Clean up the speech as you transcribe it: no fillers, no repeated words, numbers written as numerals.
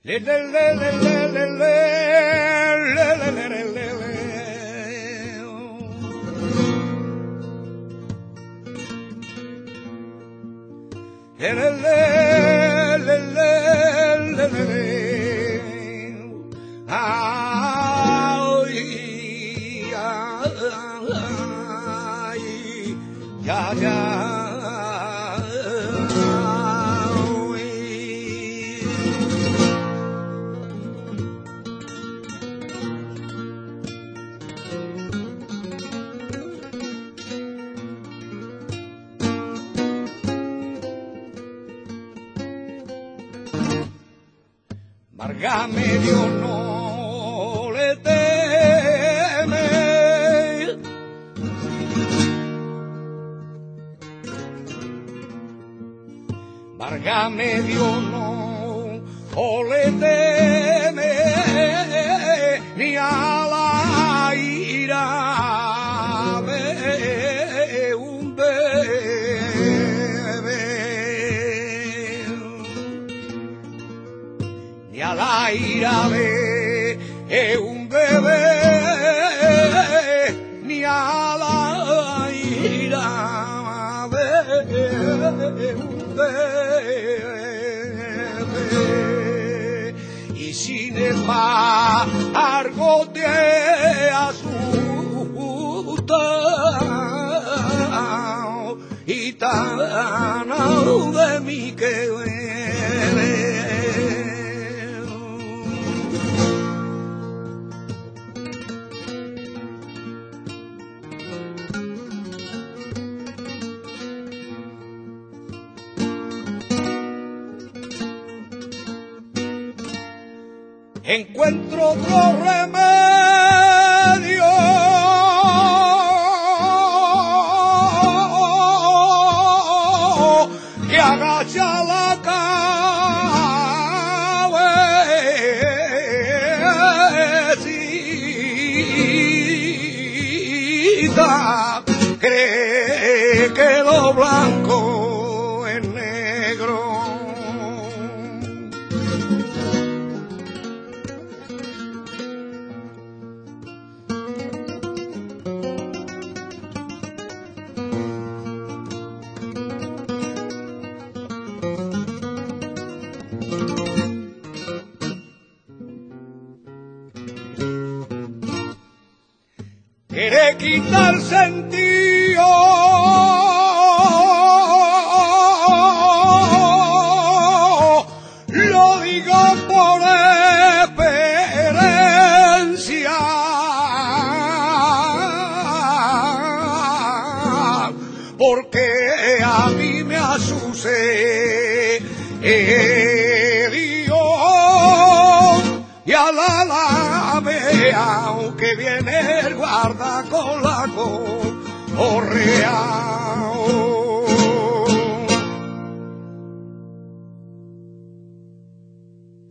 Le le le le le le le le le le le le. Le le le le le le le. Ay, ay, ya ya. Marga medio no le teme, Marga medio no le teme ni a la ira de un bebé, ni a la ira de un bebé, ni a la ira de un bebé. Y sin embargo te asusta y tan de mí que encuentro otro remedio que agacha la cabecita, cree que lo blanco es negro. Quiere quitar sentido lo digo por experiencia, porque a mí me sucedió y a la vea que viene el guarda con la correa.